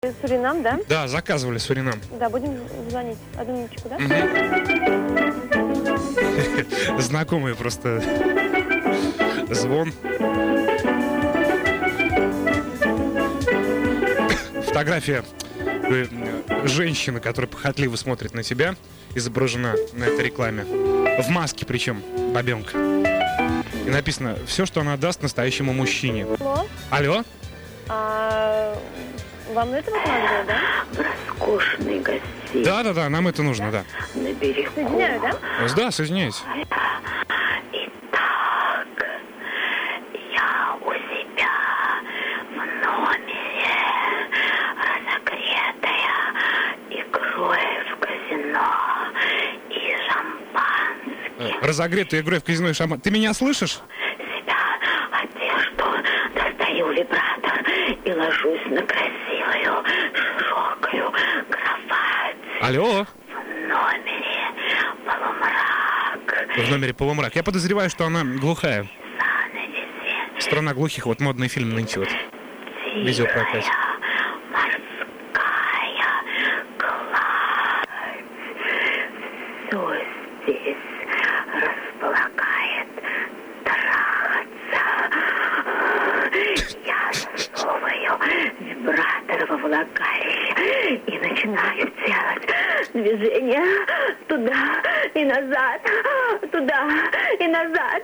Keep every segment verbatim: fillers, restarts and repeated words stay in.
Суринам, да? Да, заказывали Суринам. Да, будем звонить. Одну минуточку, да? Знакомый просто звон. Фотография женщины, которая похотливо смотрит на тебя, изображена на этой рекламе. В маске причем, бабенка. И написано: все, что она даст настоящему мужчине. Алло? Алло? А, вам это вот надо, да? Роскошный гостей. Да-да-да, нам это нужно, да. На берегу. Соединяю, да? Да, соединяюсь. Итак, я у себя в номере, разогретая игрой в казино и шампанским. Разогретую игрой в казино и шампанским. Ты меня слышишь? Себя одежду, достаю вибратор и ложусь на красивую широкую кровать. Алло? В номере полумрак. В номере полумрак. Я подозреваю, что она глухая. Занавеси. Страна глухих, вот модный фильм нынче вот. Видеопрокат. Морская гладь. Все здесь располагает трахаться. Я засовываю вибратор во влагалище и начинаю делать движения туда и назад, туда и назад.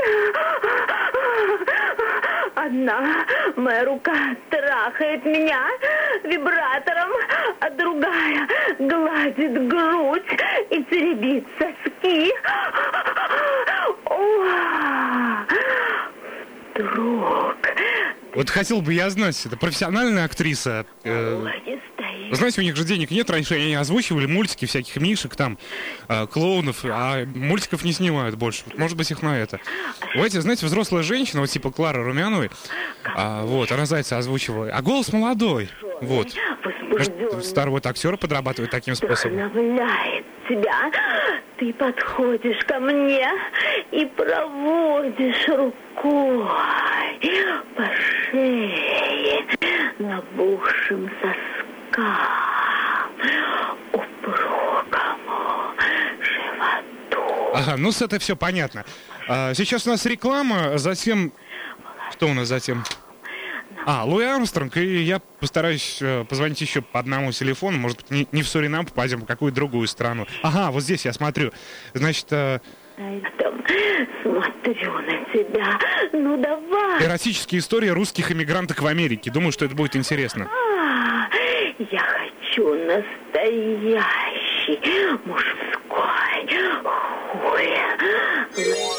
Одна моя рука трахает меня вибратором, а другая гладит грудь и теребит соски. О, вдруг... Вот хотел бы я знать, это профессиональная актриса. Э, знаете, у них же денег нет. Раньше они озвучивали мультики всяких мишек, там, э, клоунов, а мультиков не снимают больше. Может быть, их на это. У этих, знаете, взрослая женщина, вот типа Клары Румяновой, а, вот, она Зайца озвучивала. А голос молодой. Вот. Может, старого актера подрабатывает таким способом. Вдохновляет тебя. Ты подходишь ко мне и проводишь рукой по шее, набухшим соскам, упругому животу. Ага, ну с это все понятно. А, сейчас у нас реклама, затем... Что у нас затем? А, Луи Армстронг, и я постараюсь э, позвонить еще по одному телефону, может быть, не, не в Суринам попадем, а в какую-то другую страну. Ага, вот здесь я смотрю. Значит... Э... Там смотрю на тебя, ну давай. Эротические истории русских эмигранток в Америке. Думаю, что это будет интересно. А, я хочу настоящий мужской хуй.